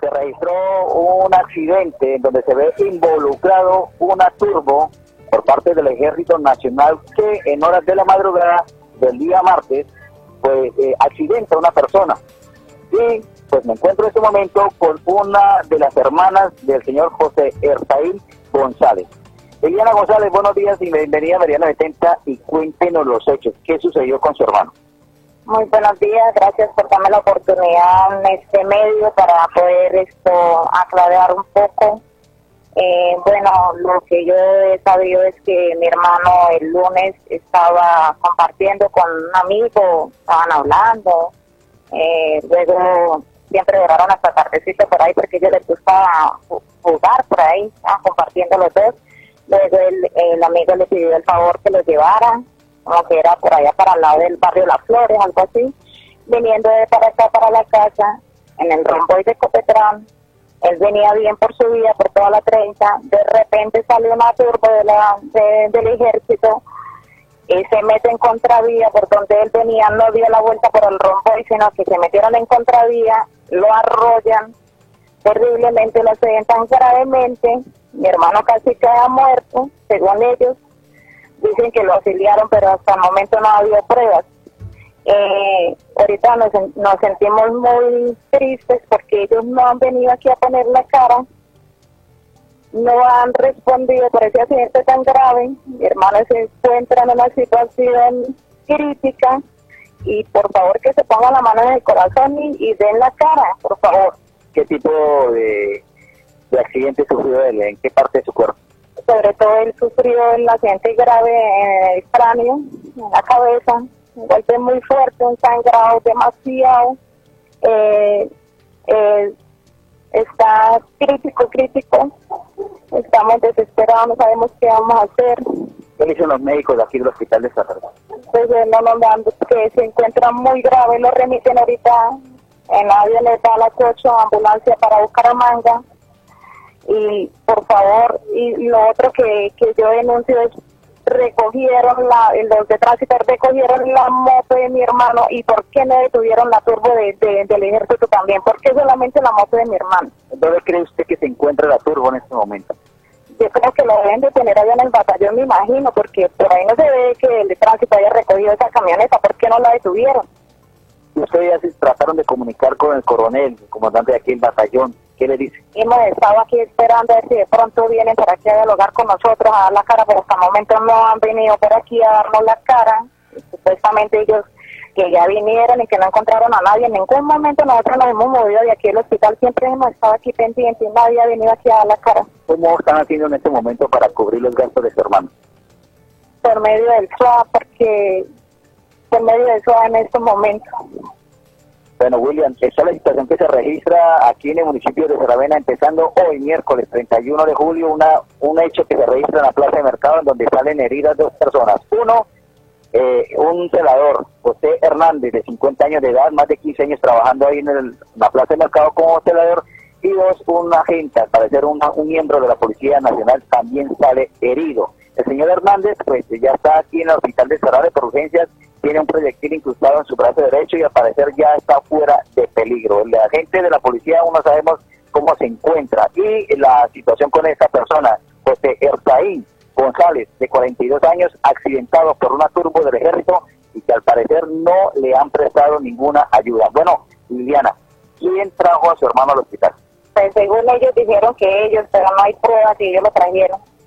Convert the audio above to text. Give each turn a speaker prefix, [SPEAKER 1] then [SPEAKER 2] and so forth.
[SPEAKER 1] se registró un accidente en donde se ve involucrado una turbo por parte del Ejército Nacional que en horas de la madrugada del día martes pues accidenta a una persona. Y pues me encuentro en este momento con una de las hermanas del señor José Erzaín González. Eliana González, buenos días y bienvenida a Meridiano 70 y cuéntenos los hechos. ¿Qué sucedió con su hermano?
[SPEAKER 2] Muy buenos días, gracias por darme la oportunidad en este medio para poder aclarar un poco. Bueno, lo que yo he sabido es que mi hermano el lunes estaba compartiendo con un amigo, estaban hablando, luego siempre duraron hasta tardecito por ahí porque ellos les gusta jugar por ahí, estaban compartiendo los dos. Luego el amigo le pidió el favor que lo llevara, como que era por allá para el lado del barrio Las Flores, algo así, viniendo de para acá, para la casa, en el romboy de Copetrán. Él venía bien por su vía, por toda la 30, de repente salió una turbo del ejército y se mete en contravía por donde él venía, no dio la vuelta por el romboy, sino que se metieron en contravía, lo arrollan terriblemente, lo accidentan gravemente. Mi hermano casi queda muerto, según ellos. Dicen que lo auxiliaron, pero hasta el momento no ha habido pruebas. Ahorita nos sentimos muy tristes porque ellos no han venido aquí a poner la cara, no han respondido por ese accidente tan grave. Mi hermano se encuentra en una situación crítica y por favor que se pongan la mano en el corazón y den la cara, por favor.
[SPEAKER 1] ¿Qué tipo de accidente sufrió él? ¿En qué parte de su cuerpo?
[SPEAKER 2] Sobre todo él sufrió el accidente grave en el cráneo, en la cabeza, un golpe muy fuerte, un sangrado demasiado. Está crítico. Estamos desesperados, no sabemos qué vamos a hacer.
[SPEAKER 1] ¿Qué le dicen los médicos de aquí del hospital de Santa Rosa?
[SPEAKER 2] Pues no nos dan, que se encuentra muy grave, lo remiten ahorita en la avioneta a las 8, ambulancia para Bucaramanga. Y por favor, y lo otro que yo denuncio es, los de tránsito recogieron la moto de mi hermano, y ¿por qué no detuvieron la turbo del ejército también? ¿Por qué solamente la moto de mi hermano?
[SPEAKER 1] ¿Dónde cree usted que se encuentra la turbo en este momento?
[SPEAKER 2] Yo creo que lo deben de tener allá en el batallón, me imagino, porque por ahí no se ve que el de tránsito haya recogido esa camioneta. ¿Por qué no la detuvieron?
[SPEAKER 1] Ustedes ya se trataron de comunicar con el coronel, el comandante de aquí del batallón. ¿Qué le dice?
[SPEAKER 2] Hemos estado aquí esperando a ver si de pronto vienen por aquí a dialogar con nosotros, a dar la cara, pero hasta el momento no han venido por aquí a darnos la cara. Y supuestamente ellos que ya vinieron y que no encontraron a nadie. En ningún momento nosotros nos hemos movido de aquí al hospital, siempre hemos estado aquí pendientes y nadie ha venido aquí a dar la cara.
[SPEAKER 1] ¿Cómo están haciendo en este momento para cubrir los gastos de su hermano?
[SPEAKER 2] Por medio del SOA, porque por medio del SOA en estos momentos.
[SPEAKER 1] Bueno, William, esta es la situación que se registra aquí en el municipio de Saravena, empezando hoy, miércoles 31 de julio, un hecho que se registra en la plaza de mercado en donde salen heridas dos personas. Uno, un celador, José Hernández, de 50 años de edad, más de 15 años trabajando ahí en la plaza de mercado como celador, y dos, un agente, al parecer un miembro de la Policía Nacional, también sale herido. El señor Hernández, pues ya está aquí en el hospital de Saravena por urgencias, tiene un proyectil incrustado en su brazo derecho y al parecer ya está fuera de peligro. El agente de la policía aún no sabemos cómo se encuentra. Y la situación con esta persona, José Erzaín González, de 42 años, accidentado por una turbo del ejército y que al parecer no le han prestado ninguna ayuda. Bueno, Liliana, ¿quién trajo a su hermano al hospital?
[SPEAKER 2] Pues según ellos dijeron que ellos, pero no hay pruebas y ellos lo trajeron.